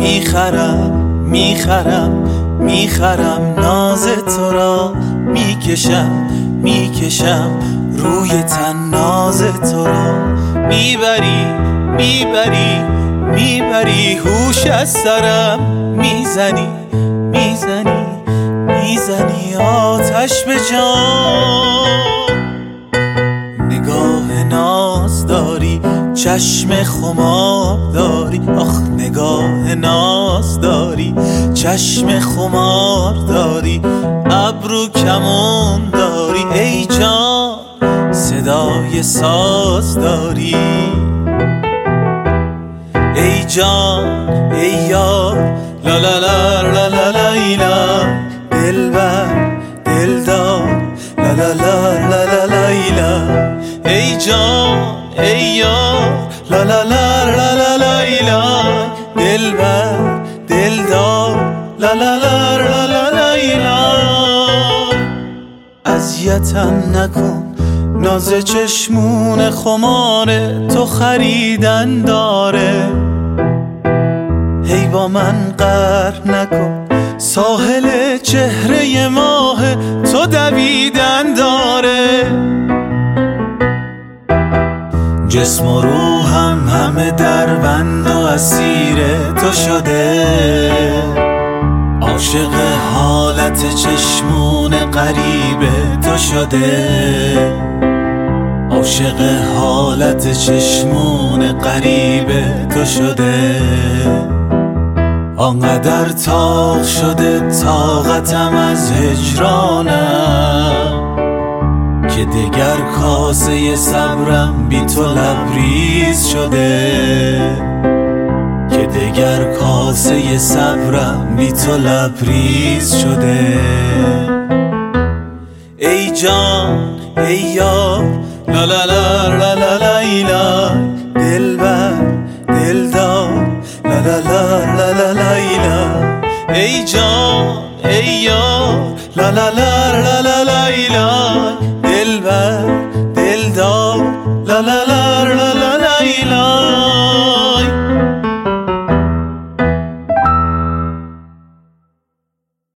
میخرم ناز تو را، میکشم روی تن ناز تو را. میبری هوش از سرم، میزنی آتش به جان. نگاه ناز داری، چشم خمار داری، آخ نگاه ناز داری، چشم خمار داری، ابرو کمون داری، ای جان صدای ساز داری. ای جان ای یار، لا لا لا لا لا لا، دلبر دلدار، لا لا لا لا لا لا. ای جان ای یار، لا لا لا لا لا، دلبر دلدار، لا لا لا لا لا. اذیتم نکن، ناز چشمون خماره تو خریدن داره. هی با من قهر نکن، ساحل چهره ماه تو دویدن داره. جسم و روحم همه در بند و اسیر تو شده. عاشق حالت چشمون غریب تو شده. عاشق حالت چشمون غریب تو شده. آنقدر تاق شده طاقتم از هجرانم، که دگر کاسه صبرم بی تو لبریز شده. که دگر کاسه صبرم بی تو لبریز شده. ای جان ای یار، لا لا لا لا لا لا، دلبر دلدار، لا لا لا لا لا. ای جان ای یار، لا لا لا لا لا، دلبر دلدار، لا لا